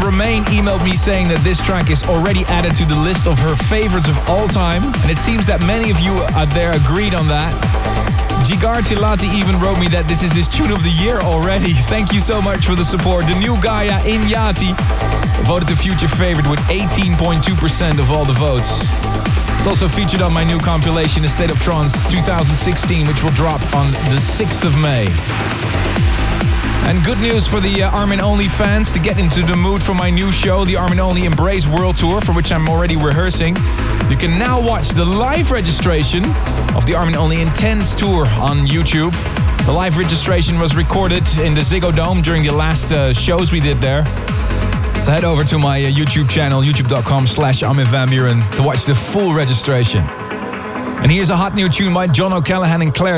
Romain emailed me saying that this track is already added to the list of her favorites of all time. And it seems that many of you out there agreed on that. Jigar Tilati even wrote me that this is his tune of the year already. Thank you so much for the support. The new Gaia Inyati voted the future favorite with 18.2% of all the votes. It's also featured on my new compilation, A State of Trance 2016, which will drop on the 6th of May. And good news for the Armin Only fans to get into the mood for my new show, the Armin Only Embrace World Tour, for which I'm already rehearsing. You can now watch the live registration of the Armin Only Intense Tour on YouTube. The live registration was recorded in the Ziggo Dome during the last shows we did there. So head over to my YouTube channel, youtube.com/Armin van Buuren, to watch the full registration. And here's a hot new tune by John O'Callaghan and Claire